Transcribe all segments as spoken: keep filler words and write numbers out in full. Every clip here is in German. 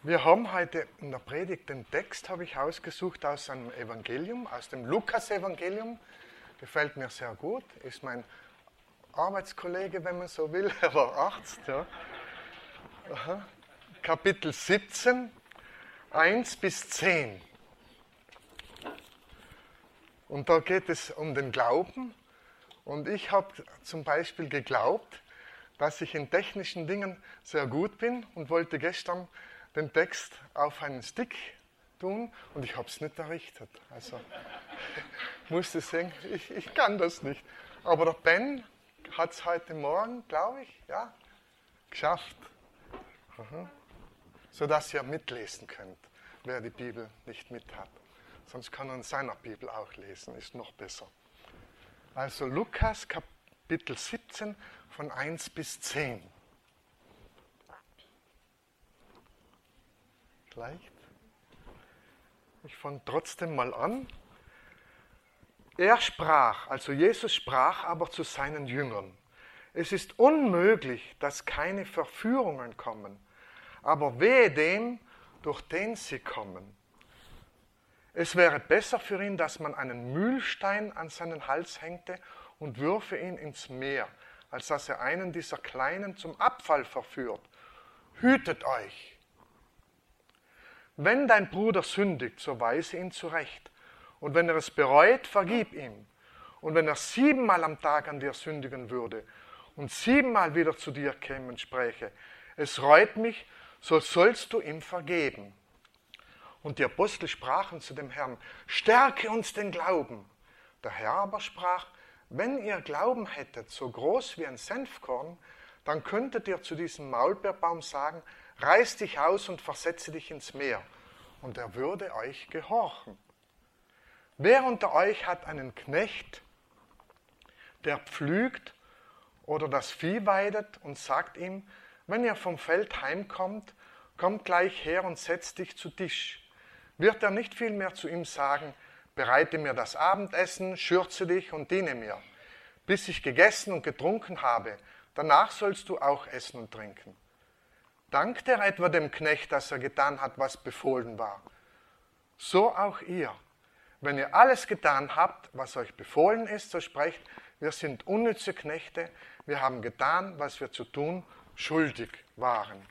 Wir haben heute in der Predigt den Text, habe ich ausgesucht aus einem Evangelium, aus dem Lukas-Evangelium. Gefällt mir sehr gut, ist mein Arbeitskollege, wenn man so will, er war Arzt. Ja. Aha. Kapitel siebzehn, eins bis zehn. Und da geht es um den Glauben. Und ich habe zum Beispiel geglaubt, dass ich in technischen Dingen sehr gut bin und wollte gestern den Text auf einen Stick tun und ich habe es nicht errichtet. Also musste sagen, ich, ich kann das nicht. Aber der Ben hat es heute Morgen, glaube ich, ja, geschafft. Aha. Sodass ihr mitlesen könnt, wer die Bibel nicht mit hat. Sonst kann er in seiner Bibel auch lesen, ist noch besser. Also Lukas Kapitel siebzehn von eins bis zehn. Leicht. Ich fange trotzdem mal an. Er sprach, also Jesus sprach aber zu seinen Jüngern: Es ist unmöglich, dass keine Verführungen kommen, aber wehe dem, durch den sie kommen. Es wäre besser für ihn, dass man einen Mühlstein an seinen Hals hängte und würfe ihn ins Meer, als dass er einen dieser Kleinen zum Abfall verführt. Hütet euch! Wenn dein Bruder sündigt, so weise ihn zurecht. Und wenn er es bereut, vergib ihm. Und wenn er siebenmal am Tag an dir sündigen würde und siebenmal wieder zu dir käme und spräche: Es reut mich, so sollst du ihm vergeben. Und die Apostel sprachen zu dem Herrn: Stärke uns den Glauben. Der Herr aber sprach: Wenn ihr Glauben hättet, so groß wie ein Senfkorn, dann könntet ihr zu diesem Maulbeerbaum sagen: Reiß dich aus und versetze dich ins Meer, und er würde euch gehorchen. Wer unter euch hat einen Knecht, der pflügt oder das Vieh weidet und sagt ihm: Wenn ihr vom Feld heimkommt, kommt gleich her und setzt dich zu Tisch. Wird er nicht vielmehr zu ihm sagen: Bereite mir das Abendessen, schürze dich und diene mir, bis ich gegessen und getrunken habe, danach sollst du auch essen und trinken. Dankt er etwa dem Knecht, dass er getan hat, was befohlen war? So auch ihr. Wenn ihr alles getan habt, was euch befohlen ist, so sprecht: Wir sind unnütze Knechte, wir haben getan, was wir zu tun schuldig waren.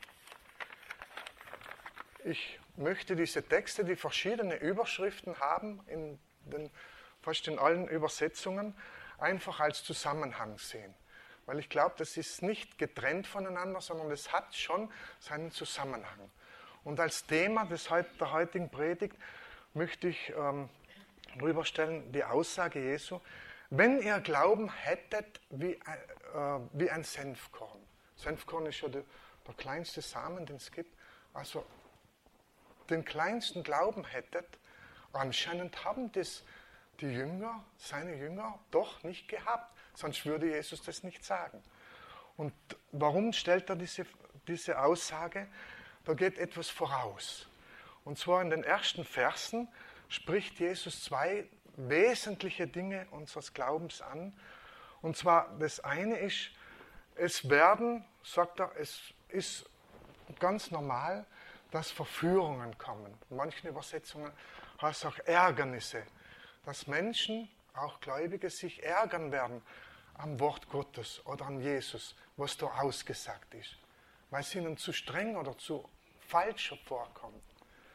Ich möchte diese Texte, die verschiedene Überschriften haben, in den, fast in allen Übersetzungen, einfach als Zusammenhang sehen. Weil ich glaube, das ist nicht getrennt voneinander, sondern es hat schon seinen Zusammenhang. Und als Thema des, der heutigen Predigt möchte ich ähm, rüberstellen die Aussage Jesu: Wenn ihr Glauben hättet wie, äh, wie ein Senfkorn. Senfkorn ist ja der, der kleinste Samen, den es gibt. Also den kleinsten Glauben hättet, anscheinend haben das die Jünger, seine Jünger, doch nicht gehabt. Sonst würde Jesus das nicht sagen. Und warum stellt er diese, diese Aussage? Da geht etwas voraus. Und zwar in den ersten Versen spricht Jesus zwei wesentliche Dinge unseres Glaubens an. Und zwar das eine ist, es werden, sagt er, es ist ganz normal, dass Verführungen kommen. In manchen Übersetzungen heißt es auch Ärgernisse, dass Menschen, auch Gläubige, sich ärgern werden am Wort Gottes oder an Jesus, was da ausgesagt ist, weil es ihnen zu streng oder zu falsch vorkommt.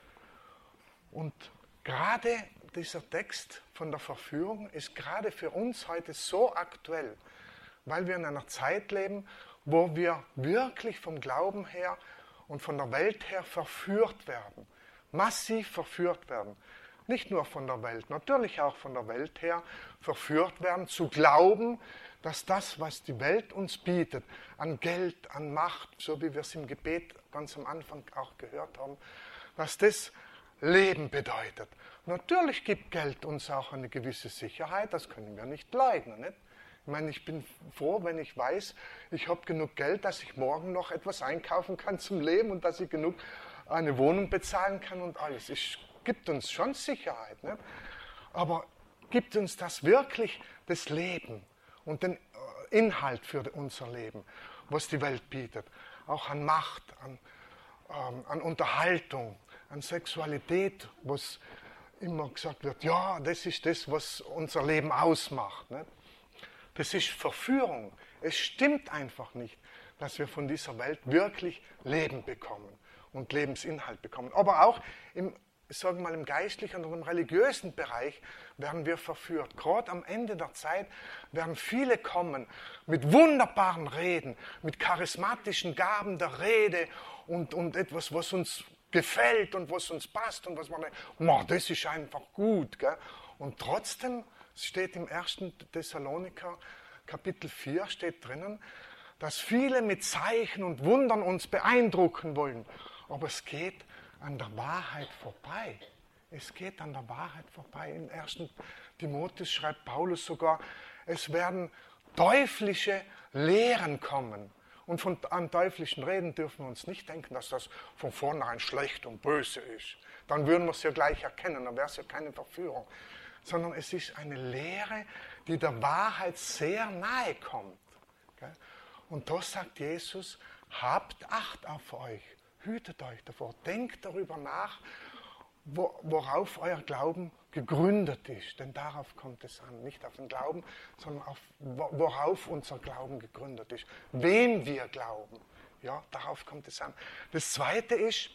Und gerade dieser Text von der Verführung ist gerade für uns heute so aktuell, weil wir in einer Zeit leben, wo wir wirklich vom Glauben her und von der Welt her verführt werden, massiv verführt werden. Nicht nur von der Welt, natürlich auch von der Welt her verführt werden, zu glauben, dass das, was die Welt uns bietet, an Geld, an Macht, so wie wir es im Gebet ganz am Anfang auch gehört haben, dass das Leben bedeutet. Natürlich gibt Geld uns auch eine gewisse Sicherheit, das können wir nicht leugnen. Nicht? Ich meine, ich bin froh, wenn ich weiß, ich habe genug Geld, dass ich morgen noch etwas einkaufen kann zum Leben und dass ich genug eine Wohnung bezahlen kann und alles. Es gibt uns schon Sicherheit. Nicht? Aber gibt uns das wirklich das Leben und den Inhalt für unser Leben, was die Welt bietet? Auch an Macht, an, ähm, an Unterhaltung, an Sexualität, was immer gesagt wird, ja, das ist das, was unser Leben ausmacht. Nicht? Das ist Verführung. Es stimmt einfach nicht, dass wir von dieser Welt wirklich Leben bekommen und Lebensinhalt bekommen. Aber auch im, sagen wir mal, im geistlichen und im religiösen Bereich werden wir verführt. Gerade am Ende der Zeit werden viele kommen mit wunderbaren Reden, mit charismatischen Gaben der Rede und, und etwas, was uns gefällt und was uns passt und was man denkt, oh, das ist einfach gut. Gell? Und trotzdem steht im ersten Thessaloniker Kapitel vier steht drinnen, dass viele mit Zeichen und Wundern uns beeindrucken wollen. Aber es geht an der Wahrheit vorbei. Es geht an der Wahrheit vorbei. Im ersten Timotheus schreibt Paulus sogar, es werden teuflische Lehren kommen. Und von an teuflischen Reden dürfen wir uns nicht denken, dass das von vornherein schlecht und böse ist. Dann würden wir es ja gleich erkennen, dann wäre es ja keine Verführung. Sondern es ist eine Lehre, die der Wahrheit sehr nahe kommt. Und da sagt Jesus, habt Acht auf euch, hütet euch davor, denkt darüber nach, worauf euer Glauben gegründet ist. Denn darauf kommt es an, nicht auf den Glauben, sondern auf, worauf unser Glauben gegründet ist. Wem wir glauben, ja, darauf kommt es an. Das Zweite ist,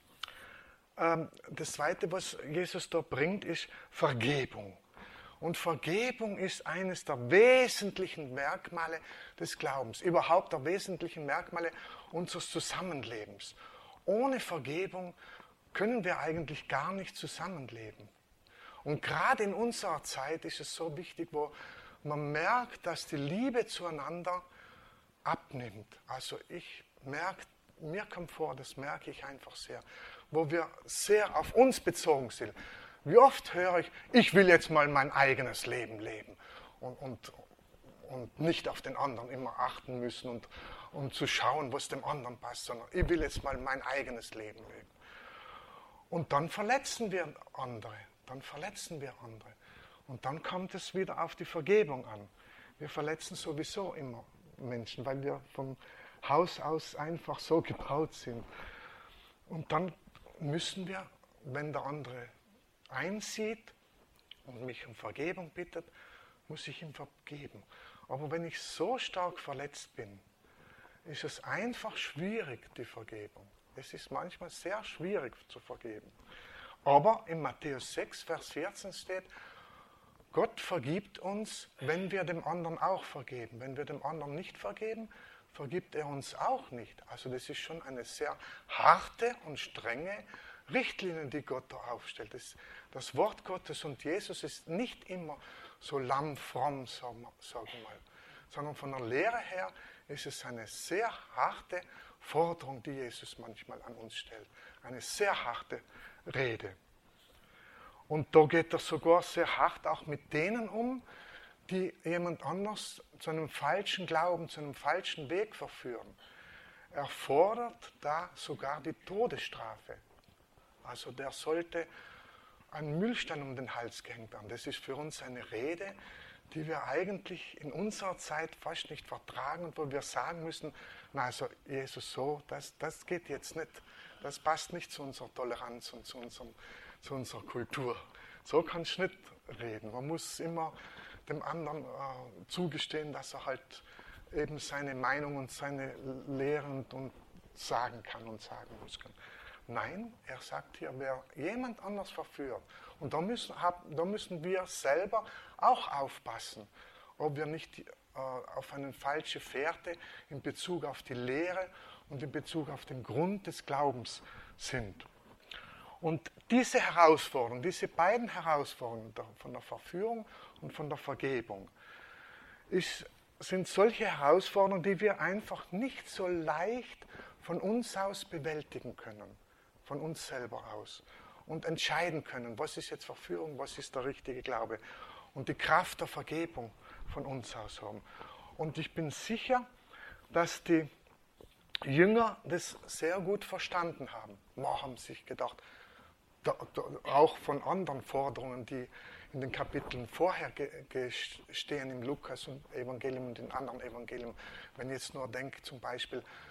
ähm, das Zweite, was Jesus da bringt, ist Vergebung. Und Vergebung ist eines der wesentlichen Merkmale des Glaubens, überhaupt der wesentlichen Merkmale unseres Zusammenlebens. Ohne Vergebung können wir eigentlich gar nicht zusammenleben. Und gerade in unserer Zeit ist es so wichtig, wo man merkt, dass die Liebe zueinander abnimmt. Also ich merke, mir kommt vor, das merke ich einfach sehr, wo wir sehr auf uns bezogen sind. Wie oft höre ich, ich will jetzt mal mein eigenes Leben leben und, und, und nicht auf den anderen immer achten müssen und, und zu schauen, was dem anderen passt, sondern ich will jetzt mal mein eigenes Leben leben. Und dann verletzen wir andere, dann verletzen wir andere. Und dann kommt es wieder auf die Vergebung an. Wir verletzen sowieso immer Menschen, weil wir vom Haus aus einfach so gebaut sind. Und dann müssen wir, wenn der andere einsieht und mich um Vergebung bittet, muss ich ihm vergeben. Aber wenn ich so stark verletzt bin, ist es einfach schwierig, die Vergebung. Es ist manchmal sehr schwierig zu vergeben. Aber in Matthäus sechs, Vers vierzehn steht, Gott vergibt uns, wenn wir dem anderen auch vergeben. Wenn wir dem anderen nicht vergeben, vergibt er uns auch nicht. Also das ist schon eine sehr harte und strenge Richtlinien, die Gott da aufstellt. Das, das Wort Gottes und Jesus ist nicht immer so lammfromm, sagen wir mal, sondern von der Lehre her ist es eine sehr harte Forderung, die Jesus manchmal an uns stellt. Eine sehr harte Rede. Und da geht er sogar sehr hart auch mit denen um, die jemand anders zu einem falschen Glauben, zu einem falschen Weg verführen. Er fordert da sogar die Todesstrafe. Also der sollte einen Mühlstein um den Hals gehängt haben. Das ist für uns eine Rede, die wir eigentlich in unserer Zeit fast nicht vertragen und wo wir sagen müssen, na also Jesus so, das, das geht jetzt nicht. Das passt nicht zu unserer Toleranz und zu, unserem, zu unserer Kultur. So kannst du nicht reden. Man muss immer dem anderen äh, zugestehen, dass er halt eben seine Meinung und seine Lehren und, und sagen kann und sagen muss. Nein, er sagt hier, wer jemand anders verführt, und da müssen, da müssen wir selber auch aufpassen, ob wir nicht äh, auf eine falsche Fährte in Bezug auf die Lehre und in Bezug auf den Grund des Glaubens sind. Und diese Herausforderung, diese beiden Herausforderungen von der Verführung und von der Vergebung, ist, sind solche Herausforderungen, die wir einfach nicht so leicht von uns aus bewältigen können. Von uns selber aus und entscheiden können, was ist jetzt Verführung, was ist der richtige Glaube und die Kraft der Vergebung von uns aus haben. Und ich bin sicher, dass die Jünger das sehr gut verstanden haben. Man haben sich gedacht, da, da, auch von anderen Forderungen, die in den Kapiteln vorher ge, ge stehen im Lukas-Evangelium und in anderen Evangelien, wenn ich jetzt nur denke, zum Beispiel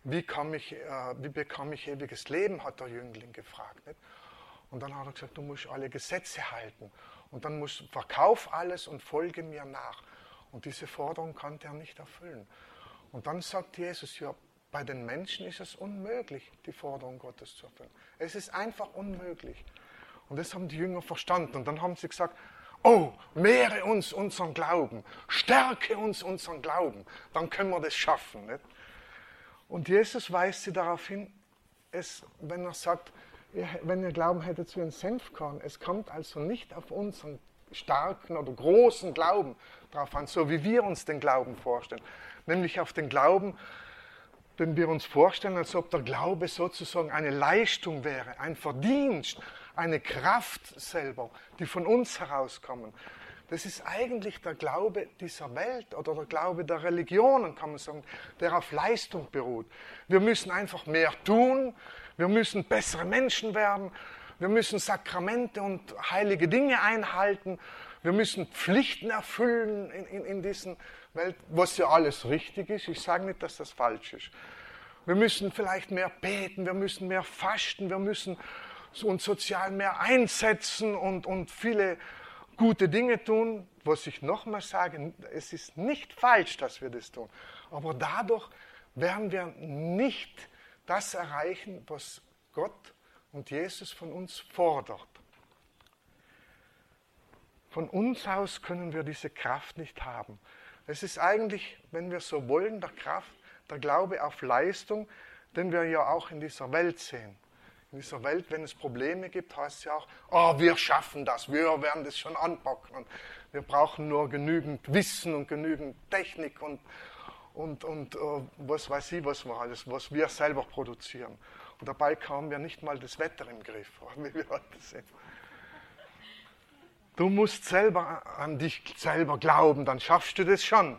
wie, kann ich, äh, wie bekomme ich ewiges Leben, hat der Jüngling gefragt. Nicht? Und dann hat er gesagt, du musst alle Gesetze halten. Und dann musst verkauf alles und folge mir nach. Und diese Forderung konnte er nicht erfüllen. Und dann sagt Jesus, ja, bei den Menschen ist es unmöglich, die Forderung Gottes zu erfüllen. Es ist einfach unmöglich. Und das haben die Jünger verstanden. Und dann haben sie gesagt, oh, mehre uns unseren Glauben, stärke uns unseren Glauben, dann können wir das schaffen. Nicht? Und Jesus weist sie darauf hin, es, wenn er sagt, wenn ihr Glauben hättet wie ein Senfkorn, es kommt also nicht auf unseren starken oder großen Glauben drauf an, so wie wir uns den Glauben vorstellen, nämlich auf den Glauben, den wir uns vorstellen, als ob der Glaube sozusagen eine Leistung wäre, ein Verdienst, eine Kraft selber, die von uns herauskommen. Das ist eigentlich der Glaube dieser Welt oder der Glaube der Religionen, kann man sagen, der auf Leistung beruht. Wir müssen einfach mehr tun, wir müssen bessere Menschen werden, wir müssen Sakramente und heilige Dinge einhalten, wir müssen Pflichten erfüllen in, in, in diesen Welt, was ja alles richtig ist. Ich sage nicht, dass das falsch ist. Wir müssen vielleicht mehr beten, wir müssen mehr fasten, wir müssen uns sozial mehr einsetzen und, und viele gute Dinge tun. Was ich nochmal sage, es ist nicht falsch, dass wir das tun. Aber dadurch werden wir nicht das erreichen, was Gott und Jesus von uns fordert. Von uns aus können wir diese Kraft nicht haben. Es ist eigentlich, wenn wir so wollen, der Kraft, der Glaube auf Leistung, den wir ja auch in dieser Welt sehen. In dieser Welt, wenn es Probleme gibt, heißt es ja auch, oh, wir schaffen das, wir werden das schon anpacken. Und wir brauchen nur genügend Wissen und genügend Technik und, und, und uh, was weiß ich, was wir alles, was wir selber produzieren. Und dabei haben wir nicht mal das Wetter im Griff, wie wir heute sehen. Du musst selber an dich selber glauben, dann schaffst du das schon.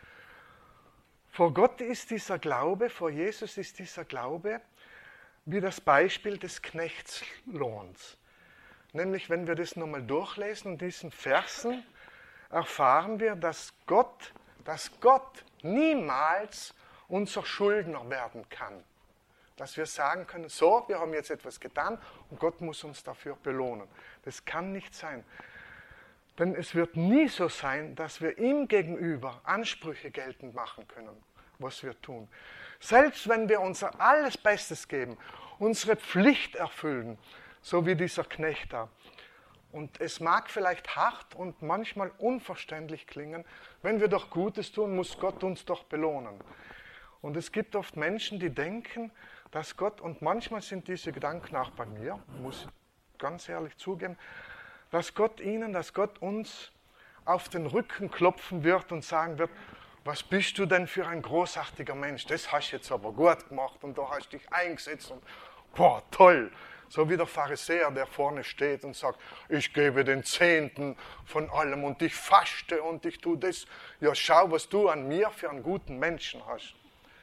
Vor Gott ist dieser Glaube, vor Jesus ist dieser Glaube wie das Beispiel des Knechtslohns. Nämlich, wenn wir das nochmal durchlesen, in diesen Versen, erfahren wir, dass Gott, dass Gott niemals unser Schuldner werden kann. Dass wir sagen können, so, wir haben jetzt etwas getan und Gott muss uns dafür belohnen. Das kann nicht sein. Denn es wird nie so sein, dass wir ihm gegenüber Ansprüche geltend machen können, was wir tun. Selbst wenn wir unser alles Bestes geben, unsere Pflicht erfüllen, so wie dieser Knecht da. Und es mag vielleicht hart und manchmal unverständlich klingen, wenn wir doch Gutes tun, muss Gott uns doch belohnen. Und es gibt oft Menschen, die denken, dass Gott, und manchmal sind diese Gedanken auch bei mir, muss ich ganz ehrlich zugeben, dass Gott ihnen, dass Gott uns auf den Rücken klopfen wird und sagen wird, was bist du denn für ein großartiger Mensch, das hast du jetzt aber gut gemacht und da hast du dich eingesetzt und boah, toll. So wie der Pharisäer, der vorne steht und sagt, ich gebe den Zehnten von allem und ich faste und ich tue das. Ja, schau, was du an mir für einen guten Menschen hast.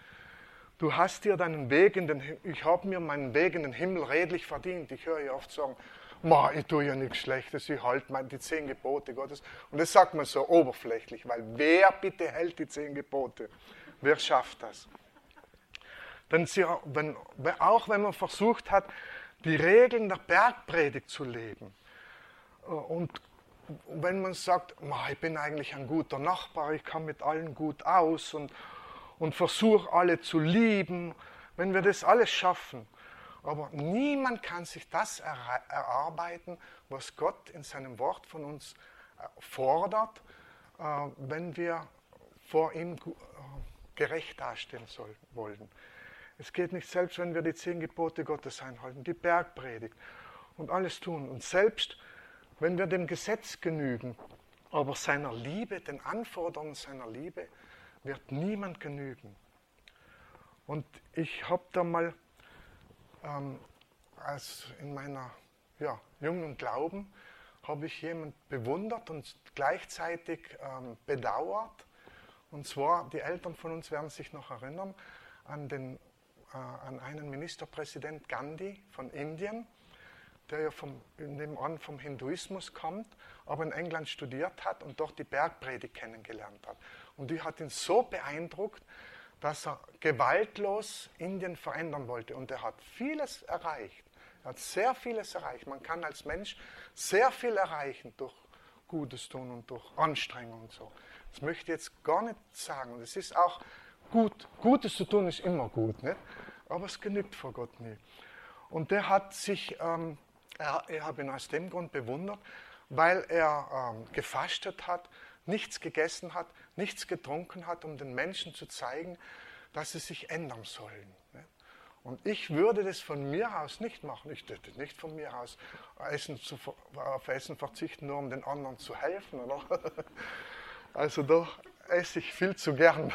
Du hast dir deinen Weg in den Himmel, ich habe mir meinen Weg in den Himmel redlich verdient. Ich höre ja oft sagen, Ma, ich tue ja nichts Schlechtes, ich halte die zehn Gebote Gottes. Und das sagt man so oberflächlich, weil wer bitte hält die zehn Gebote? Wer schafft das? Denn sie, wenn, auch wenn man versucht hat, die Regeln der Bergpredigt zu leben, und wenn man sagt, Ma, ich bin eigentlich ein guter Nachbar, ich kann mit allen gut aus und, und versuche alle zu lieben, wenn wir das alles schaffen, aber niemand kann sich das erarbeiten, was Gott in seinem Wort von uns fordert, wenn wir vor ihm gerecht dastehen wollen. Es geht nicht, selbst wenn wir die zehn Gebote Gottes einhalten, die Bergpredigt und alles tun. Und selbst wenn wir dem Gesetz genügen, aber seiner Liebe, den Anforderungen seiner Liebe, wird niemand genügen. Und ich habe da mal Ähm, als in meiner ja, jungen Glauben habe ich jemanden bewundert und gleichzeitig ähm, bedauert. Und zwar, die Eltern von uns werden sich noch erinnern an, den, äh, an einen Ministerpräsident Gandhi von Indien, der ja vom, nebenan vom Hinduismus kommt, aber in England studiert hat und dort die Bergpredigt kennengelernt hat. Und die hat ihn so beeindruckt, dass er gewaltlos Indien verändern wollte. Und er hat vieles erreicht. Er hat sehr vieles erreicht. Man kann als Mensch sehr viel erreichen durch Gutes tun und durch Anstrengung und so. Das möchte ich jetzt gar nicht sagen. Und es ist auch gut. Gutes zu tun ist immer gut, nicht? Aber es genügt vor Gott nie. Und der hat sich, ähm, er, ich habe ihn aus dem Grund bewundert, weil er ähm, gefastet hat, nichts gegessen hat, nichts getrunken hat, um den Menschen zu zeigen, dass sie sich ändern sollen. Nicht? Und ich würde das von mir aus nicht machen. Ich würde nicht von mir aus Essen zu, auf Essen verzichten, nur um den anderen zu helfen. Oder? Also da esse ich viel zu gern.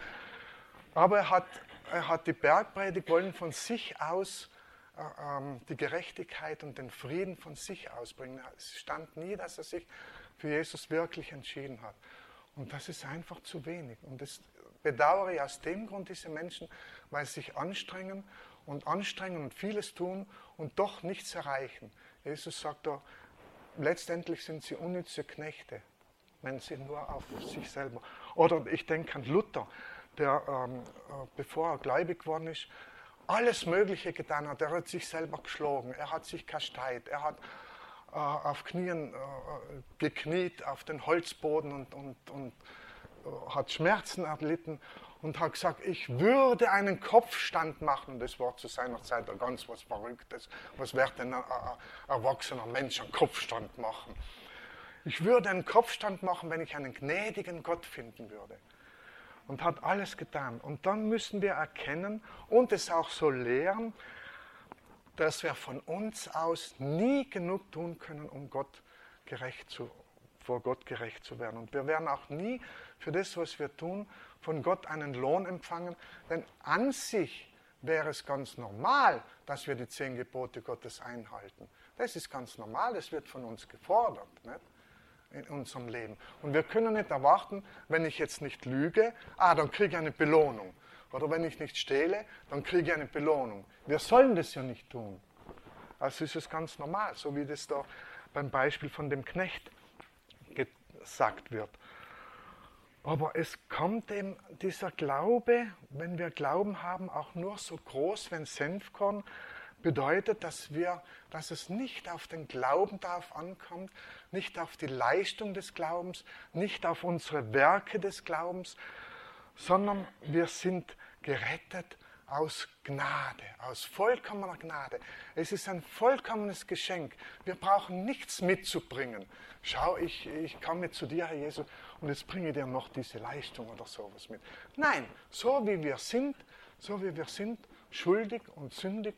Aber er hat, er hat die Bergpredigt wollen von sich aus äh, ähm, die Gerechtigkeit und den Frieden von sich ausbringen. Es stand nie, dass er sich für Jesus wirklich entschieden hat. Und das ist einfach zu wenig. Und das bedauere ich aus dem Grund diese Menschen, weil sie sich anstrengen und anstrengen und vieles tun und doch nichts erreichen. Jesus sagt da, letztendlich sind sie unnütze Knechte, wenn sie nur auf sich selber. Oder ich denke an Luther, der, ähm, bevor er gläubig geworden ist, alles Mögliche getan hat. Er hat sich selber geschlagen, er hat sich kasteit, er hat äh, auf Knien äh, gekniet auf den Holzboden und, und, und äh, hat Schmerzen erlitten und hat gesagt, ich würde einen Kopfstand machen. Das war zu seiner Zeit ganz was Verrücktes. Was wird denn ein, ein erwachsener Mensch einen Kopfstand machen? Ich würde einen Kopfstand machen, wenn ich einen gnädigen Gott finden würde. Und hat alles getan. Und dann müssen wir erkennen und es auch so lehren, dass wir von uns aus nie genug tun können, um Gott gerecht zu, vor Gott gerecht zu werden. Und wir werden auch nie für das, was wir tun, von Gott einen Lohn empfangen. Denn an sich wäre es ganz normal, dass wir die zehn Gebote Gottes einhalten. Das ist ganz normal, das wird von uns gefordert, nicht? In unserem Leben. Und wir können nicht erwarten, wenn ich jetzt nicht lüge, ah, dann kriege ich eine Belohnung. Oder wenn ich nicht stehle, dann kriege ich eine Belohnung. Wir sollen das ja nicht tun. Also ist es ganz normal, so wie das da beim Beispiel von dem Knecht gesagt wird. Aber es kommt eben dieser Glaube, wenn wir Glauben haben, auch nur so groß, wenn Senfkorn, bedeutet, dass, wir, dass es nicht auf den Glauben darauf ankommt, nicht auf die Leistung des Glaubens, nicht auf unsere Werke des Glaubens, sondern wir sind gerettet aus Gnade, aus vollkommener Gnade. Es ist ein vollkommenes Geschenk. Wir brauchen nichts mitzubringen. Schau, ich, ich komme zu dir, Herr Jesus, und jetzt bringe ich dir noch diese Leistung oder sowas mit. Nein, so wie wir sind, so wie wir sind, schuldig und sündig,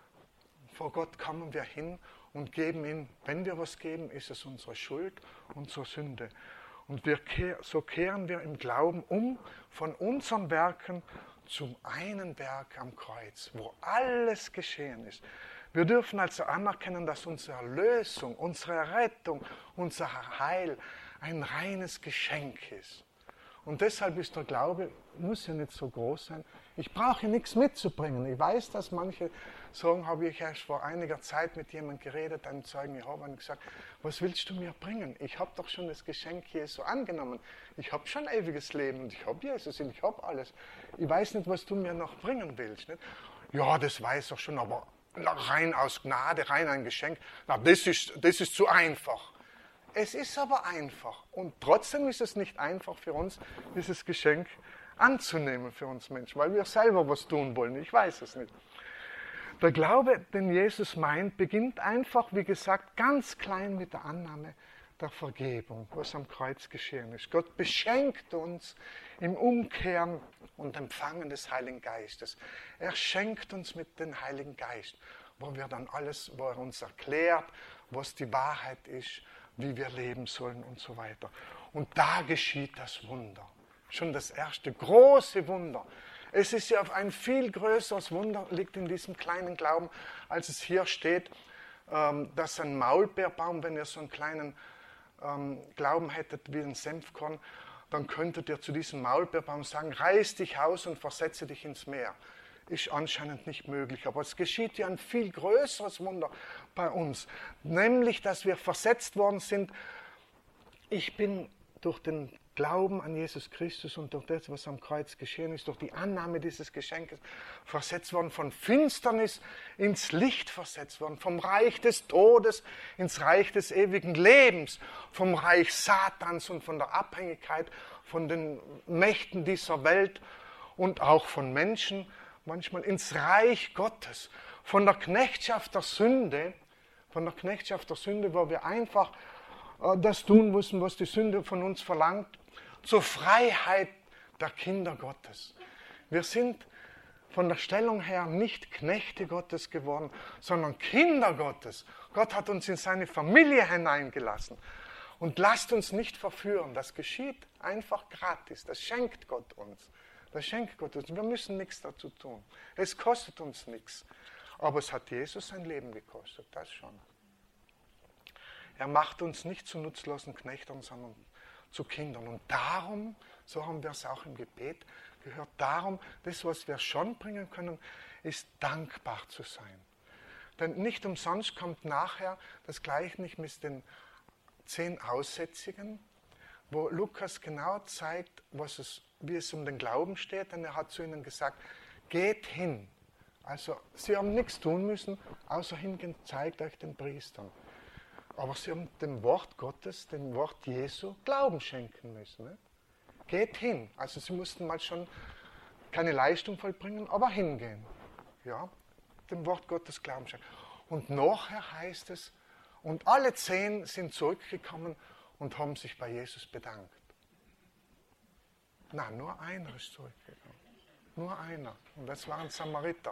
vor Gott kommen wir hin und geben ihm, wenn wir was geben, ist es unsere Schuld, unsere Sünde. Und wir, so kehren wir im Glauben um von unseren Werken zum einen Werk am Kreuz, wo alles geschehen ist. Wir dürfen also anerkennen, dass unsere Erlösung, unsere Rettung, unser Heil ein reines Geschenk ist. Und deshalb ist der Glaube, muss ja nicht so groß sein. Ich brauche nichts mitzubringen. Ich weiß, dass manche sagen, habe ich erst vor einiger Zeit mit jemandem geredet, einem Zeugen Jehova, und gesagt, was willst du mir bringen? Ich habe doch schon das Geschenk Jesu angenommen. Ich habe schon ewiges Leben und ich habe Jesus und ich habe alles. Ich weiß nicht, was du mir noch bringen willst. Nicht? Ja, das weiß ich schon, aber rein aus Gnade, rein ein Geschenk, na, das ist, das ist zu einfach. Es ist aber einfach und trotzdem ist es nicht einfach für uns, dieses Geschenk anzunehmen für uns Menschen, weil wir selber was tun wollen. Ich weiß es nicht. Der Glaube, den Jesus meint, beginnt einfach, wie gesagt, ganz klein mit der Annahme der Vergebung, was am Kreuz geschehen ist. Gott beschenkt uns im Umkehren und Empfangen des Heiligen Geistes. Er schenkt uns mit dem Heiligen Geist, wo wir dann alles, wo er uns erklärt, was die Wahrheit ist, wie wir leben sollen und so weiter. Und da geschieht das Wunder. Schon das erste große Wunder. Es ist ja ein viel größeres Wunder, liegt in diesem kleinen Glauben, als es hier steht, dass ein Maulbeerbaum, wenn ihr so einen kleinen Glauben hättet wie ein Senfkorn, dann könntet ihr zu diesem Maulbeerbaum sagen, reiß dich aus und versetze dich ins Meer. Ist anscheinend nicht möglich, aber es geschieht ja ein viel größeres Wunder bei uns, nämlich, dass wir versetzt worden sind. Ich bin durch den Glauben an Jesus Christus und durch das, was am Kreuz geschehen ist, durch die Annahme dieses Geschenkes, versetzt worden, von Finsternis ins Licht versetzt worden, vom Reich des Todes ins Reich des ewigen Lebens, vom Reich Satans und von der Abhängigkeit von den Mächten dieser Welt und auch von Menschen, manchmal ins Reich Gottes, von der Knechtschaft der Sünde, von der Knechtschaft der Sünde, wo wir einfach äh, das tun müssen, was die Sünde von uns verlangt, zur Freiheit der Kinder Gottes. Wir sind von der Stellung her nicht Knechte Gottes geworden, sondern Kinder Gottes. Gott hat uns in seine Familie hineingelassen. Und lasst uns nicht verführen, das geschieht einfach gratis, das schenkt Gott uns. Das schenkt Gott uns. Wir müssen nichts dazu tun. Es kostet uns nichts. Aber es hat Jesus sein Leben gekostet, das schon. Er macht uns nicht zu nutzlosen Knechtern, sondern zu Kindern. Und darum, so haben wir es auch im Gebet gehört, darum, das, was wir schon bringen können, ist dankbar zu sein. Denn nicht umsonst kommt nachher das Gleichnis mit den zehn Aussätzigen, wo Lukas genau zeigt, was es, wie es um den Glauben steht. Denn er hat zu ihnen gesagt, geht hin. Also sie haben nichts tun müssen, außer hingehen, zeigt euch den Priestern. Aber sie haben dem Wort Gottes, dem Wort Jesu, Glauben schenken müssen. Ne? Geht hin. Also sie mussten mal schon keine Leistung vollbringen, aber hingehen. Ja, dem Wort Gottes Glauben schenken. Und nachher heißt es, und alle zehn sind zurückgekommen und haben sich bei Jesus bedankt. Nein, nur einer ist zurückgekommen. Nur einer. Und das war ein Samariter.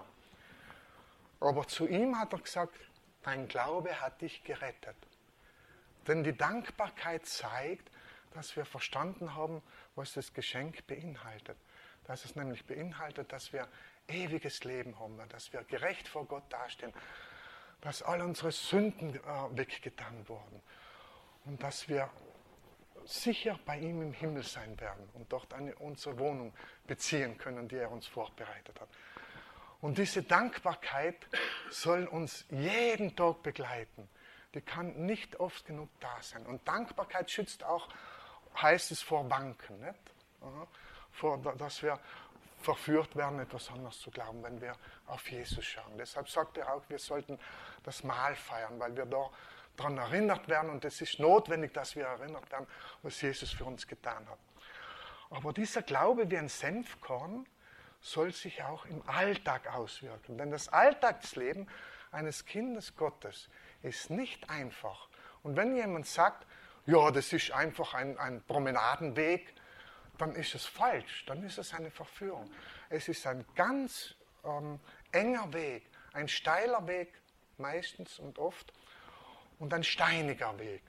Aber zu ihm hat er gesagt, dein Glaube hat dich gerettet. Denn die Dankbarkeit zeigt, dass wir verstanden haben, was das Geschenk beinhaltet. Dass es nämlich beinhaltet, dass wir ewiges Leben haben, dass wir gerecht vor Gott dastehen, dass all unsere Sünden äh, weggetan wurden und dass wir sicher bei ihm im Himmel sein werden und dort eine, unsere Wohnung beziehen können, die er uns vorbereitet hat. Und diese Dankbarkeit soll uns jeden Tag begleiten. Die kann nicht oft genug da sein. Und Dankbarkeit schützt auch, heißt es, vor Wanken. Nicht? Vor, dass wir verführt werden, etwas anderes zu glauben, wenn wir auf Jesus schauen. Deshalb sagt er auch, wir sollten das Mahl feiern, weil wir da daran erinnert werden. Und es ist notwendig, dass wir erinnert werden, was Jesus für uns getan hat. Aber dieser Glaube wie ein Senfkorn soll sich auch im Alltag auswirken. Denn das Alltagsleben eines Kindes Gottes ist nicht einfach. Und wenn jemand sagt, ja, das ist einfach ein, ein Promenadenweg, dann ist es falsch, dann ist es eine Verführung. Es ist ein ganz ähm, enger Weg, ein steiler Weg meistens und oft und ein steiniger Weg.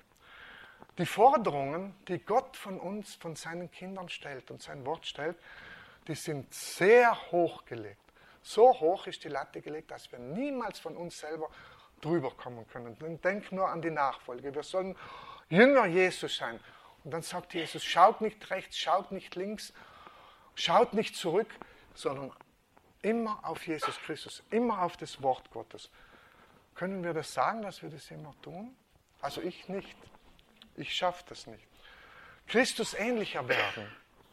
Die Forderungen, die Gott von uns, von seinen Kindern stellt und sein Wort stellt, die sind sehr hoch gelegt. So hoch ist die Latte gelegt, dass wir niemals von uns selber drüber kommen können. Dann denk nur an die Nachfolge. Wir sollen Jünger Jesus sein. Und dann sagt Jesus, schaut nicht rechts, schaut nicht links, schaut nicht zurück, sondern immer auf Jesus Christus, immer auf das Wort Gottes. Können wir das sagen, dass wir das immer tun? Also ich nicht. Ich schaffe das nicht. Christus ähnlicher werden.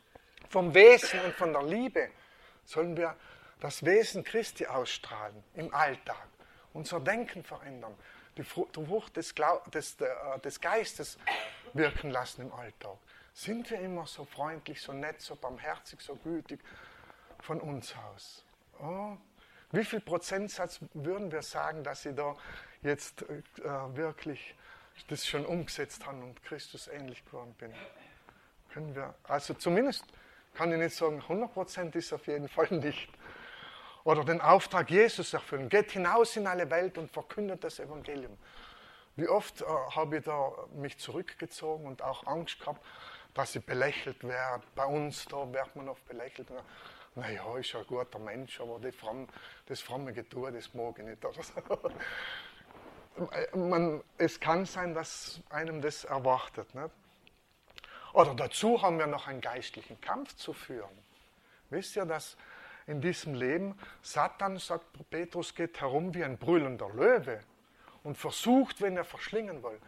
Vom Wesen und von der Liebe sollen wir das Wesen Christi ausstrahlen im Alltag. Unser Denken verändern. Die Frucht des, Glaub- des, des Geistes wirken lassen im Alltag. Sind wir immer so freundlich, so nett, so barmherzig, so gütig von uns aus? Oh, wie viel Prozentsatz würden wir sagen, dass sie da jetzt äh, wirklich das schon umgesetzt haben und Christus ähnlich geworden bin? Können wir, also zumindest kann ich nicht sagen, hundert Prozent ist auf jeden Fall nicht. Oder den Auftrag Jesus erfüllen. Geht hinaus in alle Welt und verkündet das Evangelium. Wie oft äh, habe ich da mich zurückgezogen und auch Angst gehabt, dass ich belächelt werde. Bei uns da wird man oft belächelt. Naja, ist ja ein guter Mensch, aber die fromm, das fromme Getue, das mag ich nicht. Oder so. Man, es kann sein, dass einem das erwartet. Nicht? Oder dazu haben wir noch einen geistlichen Kampf zu führen. Wisst ihr, dass in diesem Leben Satan, sagt Petrus, geht herum wie ein brüllender Löwe und versucht, wenn er verschlingen will.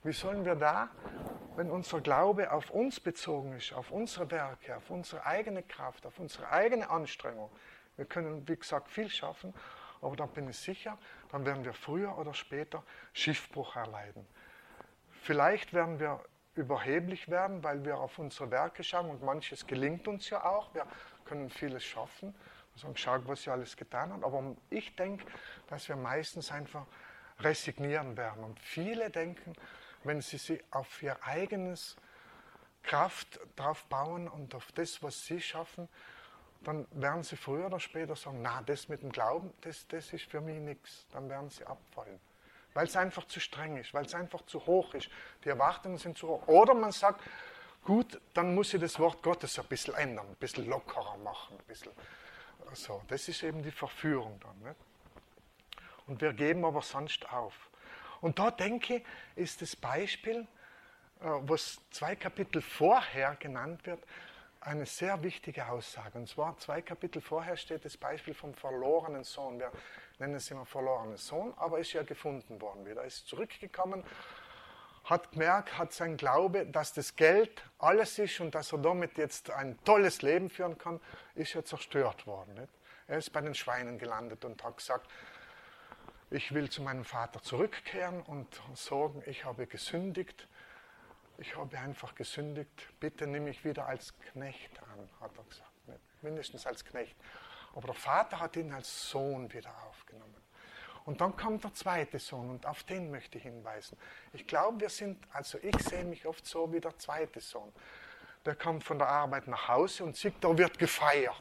Wie sollen wir da, wenn unser Glaube auf uns bezogen ist, auf unsere Werke, auf unsere eigene Kraft, auf unsere eigene Anstrengung, wir können, wie gesagt, viel schaffen, aber da bin ich sicher, dann werden wir früher oder später Schiffbruch erleiden. Vielleicht werden wir überheblich werden, weil wir auf unsere Werke schauen und manches gelingt uns ja auch, wir können vieles schaffen, also schauen, was sie alles getan haben, aber ich denke, dass wir meistens einfach resignieren werden und viele denken, wenn sie sich auf ihr eigenes Kraft drauf bauen und auf das, was sie schaffen, dann werden sie früher oder später sagen, na, das mit dem Glauben, das, das ist für mich nichts. Dann werden sie abfallen. Weil es einfach zu streng ist, weil es einfach zu hoch ist. Die Erwartungen sind zu hoch. Oder man sagt, gut, dann muss ich das Wort Gottes ein bisschen ändern, ein bisschen lockerer machen. Ein bisschen so. Das ist eben die Verführung dann. Nicht? Und wir geben aber sonst auf. Und da denke ich, ist das Beispiel, was zwei Kapitel vorher genannt wird, eine sehr wichtige Aussage. Und zwar zwei Kapitel vorher steht das Beispiel vom verlorenen Sohn. Wir nennen es immer verlorenen Sohn, aber ist ja gefunden worden wieder. Er ist zurückgekommen, hat gemerkt, hat sein Glaube, dass das Geld alles ist und dass er damit jetzt ein tolles Leben führen kann, ist ja zerstört worden. Nicht? Er ist bei den Schweinen gelandet und hat gesagt, ich will zu meinem Vater zurückkehren und sagen, ich habe gesündigt. Ich habe einfach gesündigt, bitte nimm mich wieder als Knecht an, hat er gesagt. Nicht? Mindestens als Knecht. Aber der Vater hat ihn als Sohn wieder aufgenommen. Und dann kommt der zweite Sohn und auf den möchte ich hinweisen. Ich glaube, wir sind, also ich sehe mich oft so wie der zweite Sohn. Der kommt von der Arbeit nach Hause und sieht, da wird gefeiert.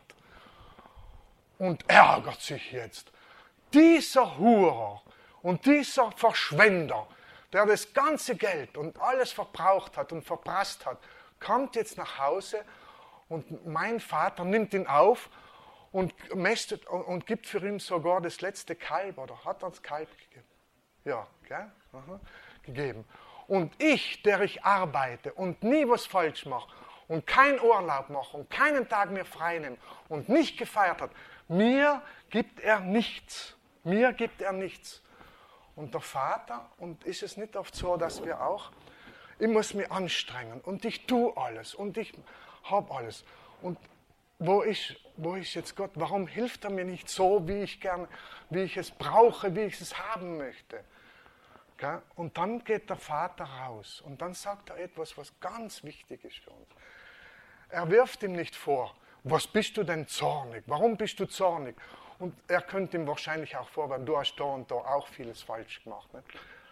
Und ärgert sich jetzt. Dieser Hurer und dieser Verschwender, der das ganze Geld und alles verbraucht hat und verprasst hat, kommt jetzt nach Hause und mein Vater nimmt ihn auf und mästet und, und gibt für ihn sogar das letzte Kalb, oder hat er das Kalb gegeben? Ja, gell? Aha, gegeben. Und ich, der ich arbeite und nie was falsch mache und keinen Urlaub mache und keinen Tag mehr frei nehme und nicht gefeiert hat, mir gibt er nichts. Mir gibt er nichts. Und der Vater, und ist es nicht oft so, dass wir auch, ich muss mich anstrengen und ich tue alles und ich habe alles. Und wo ist, wo ist jetzt Gott? Warum hilft er mir nicht so, wie ich gerne, wie ich es brauche, wie ich es haben möchte? Gell? Und dann geht der Vater raus und dann sagt er etwas, was ganz wichtig ist für uns. Er wirft ihm nicht vor, was bist du denn zornig? Warum bist du zornig? Und er könnte ihm wahrscheinlich auch vorwerfen, du hast da und da auch vieles falsch gemacht. Nicht?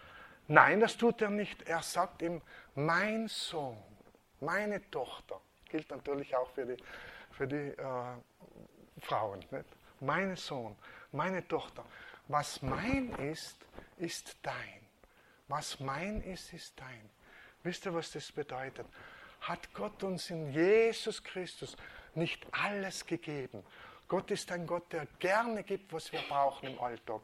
Nein, das tut er nicht. Er sagt ihm, mein Sohn, meine Tochter, gilt natürlich auch für die, für die äh, Frauen. Nicht? Mein Sohn, meine Tochter, was mein ist, ist dein. Was mein ist, ist dein. Wisst ihr, was das bedeutet? Hat Gott uns in Jesus Christus nicht alles gegeben? Gott ist ein Gott, der gerne gibt, was wir brauchen im Alltag.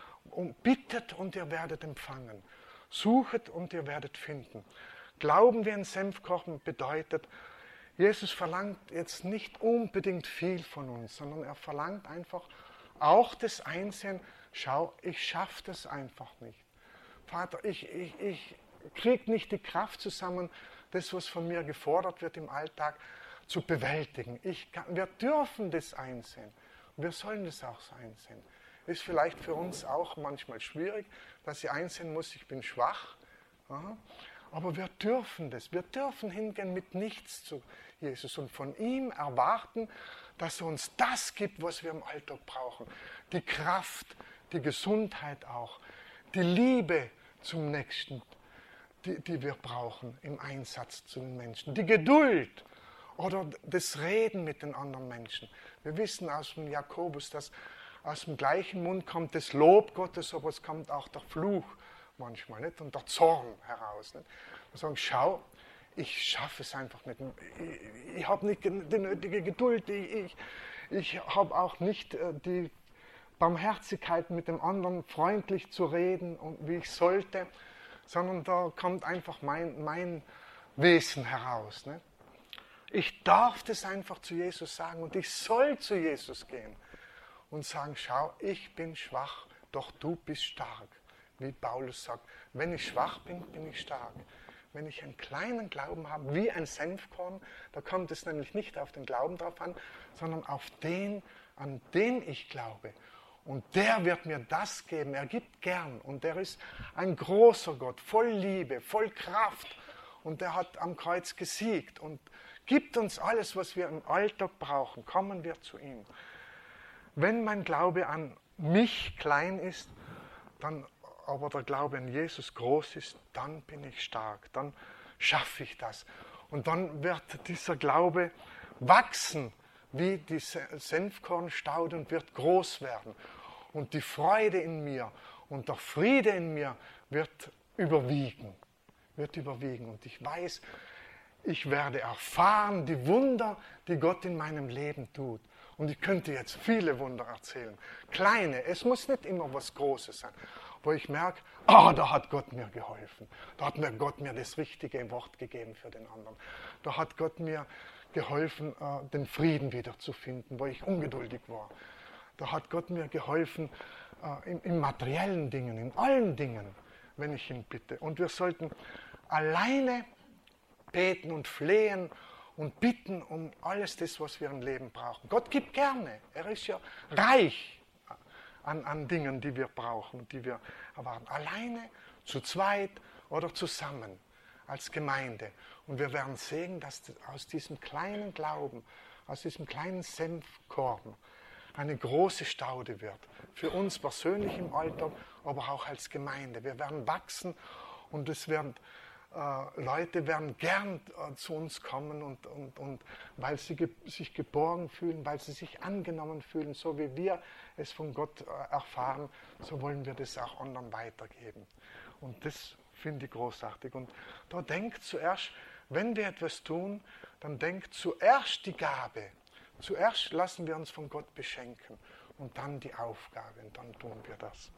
Und bittet und ihr werdet empfangen. Suchet und ihr werdet finden. Glauben wir in Senfkochen bedeutet, Jesus verlangt jetzt nicht unbedingt viel von uns, sondern er verlangt einfach auch das Einsehen, schau, ich schaffe das einfach nicht. Vater, ich, ich, ich kriege nicht die Kraft zusammen, das, was von mir gefordert wird im Alltag, zu bewältigen. Ich kann, wir dürfen das einsehen. Wir sollen das auch einsehen. Ist vielleicht für uns auch manchmal schwierig, dass ich einsehen muss, ich bin schwach. Aha. Aber wir dürfen das. Wir dürfen hingehen mit nichts zu Jesus und von ihm erwarten, dass er uns das gibt, was wir im Alltag brauchen. Die Kraft, die Gesundheit auch, die Liebe zum Nächsten, die, die wir brauchen im Einsatz zu den Menschen. Die Geduld oder das Reden mit den anderen Menschen. Wir wissen aus dem Jakobus, dass aus dem gleichen Mund kommt das Lob Gottes, aber es kommt auch der Fluch manchmal nicht? Und der Zorn heraus. Nicht? Wir sagen, schau, ich schaffe es einfach nicht. Ich, ich habe nicht die nötige Geduld. Ich, ich, ich habe auch nicht die Barmherzigkeit, mit dem anderen freundlich zu reden, und wie ich sollte, sondern da kommt einfach mein, mein Wesen heraus. Nicht? Ich darf das einfach zu Jesus sagen und ich soll zu Jesus gehen und sagen, schau, ich bin schwach, doch du bist stark. wie Paulus sagt, wenn ich schwach bin, bin ich stark. Wenn ich einen kleinen Glauben habe, wie ein Senfkorn, da kommt es nämlich nicht auf den Glauben drauf an, sondern auf den, an den ich glaube. Und der wird mir das geben. Er gibt gern. Und er ist ein großer Gott, voll Liebe, voll Kraft. Und er hat am Kreuz gesiegt und gibt uns alles, was wir im Alltag brauchen. Kommen wir zu ihm. Wenn mein Glaube an mich klein ist, dann aber der Glaube an Jesus groß ist, dann bin ich stark, dann schaffe ich das. Und dann wird dieser Glaube wachsen, wie die Senfkornstaude und wird groß werden. Und die Freude in mir und der Friede in mir wird überwiegen, wird überwiegen. Und ich weiß, ich werde erfahren die Wunder, die Gott in meinem Leben tut. Und ich könnte jetzt viele Wunder erzählen. Kleine, es muss nicht immer was Großes sein, wo ich merke, ah, da hat Gott mir geholfen. Da hat mir Gott mir das richtige Wort gegeben für den anderen. Da hat Gott mir geholfen, den Frieden wiederzufinden, wo ich ungeduldig war. Da hat Gott mir geholfen in, in materiellen Dingen, in allen Dingen, wenn ich ihn bitte. Und wir sollten alleine beten und flehen und bitten um alles das, was wir im Leben brauchen. Gott gibt gerne. Er ist ja reich an, an Dingen, die wir brauchen, die wir erwarten. Alleine, zu zweit oder zusammen als Gemeinde. Und wir werden sehen, dass aus diesem kleinen Glauben, aus diesem kleinen Senfkorn eine große Staude wird. Für uns persönlich im Alltag, aber auch als Gemeinde. Wir werden wachsen und es werden Äh, Leute werden gern äh, zu uns kommen, und, und, und weil sie ge sich geborgen fühlen, weil sie sich angenommen fühlen, so wie wir es von Gott äh, erfahren, so wollen wir das auch anderen weitergeben. Und das finde ich großartig. Und da denkt zuerst, wenn wir etwas tun, dann denkt zuerst die Gabe. Zuerst lassen wir uns von Gott beschenken und dann die Aufgabe, und dann tun wir das.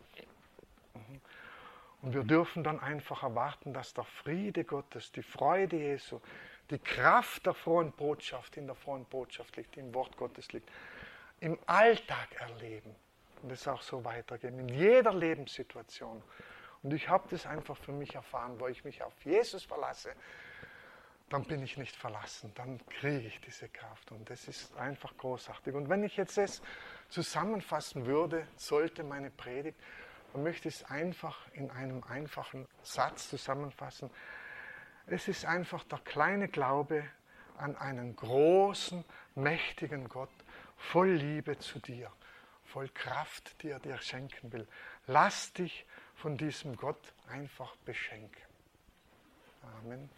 Mhm. Und wir dürfen dann einfach erwarten, dass der Friede Gottes, die Freude Jesu, die Kraft der frohen Botschaft in der frohen Botschaft liegt, im Wort Gottes liegt, im Alltag erleben und es auch so weitergeben, in jeder Lebenssituation. Und ich habe das einfach für mich erfahren, wo ich mich auf Jesus verlasse, dann bin ich nicht verlassen, dann kriege ich diese Kraft. Und das ist einfach großartig. Und wenn ich jetzt das zusammenfassen würde, sollte meine Predigt, dann möchte ich es einfach in einem einfachen Satz zusammenfassen. Es ist einfach der kleine Glaube an einen großen, mächtigen Gott, voll Liebe zu dir, voll Kraft, die er dir schenken will. Lass dich von diesem Gott einfach beschenken. Amen.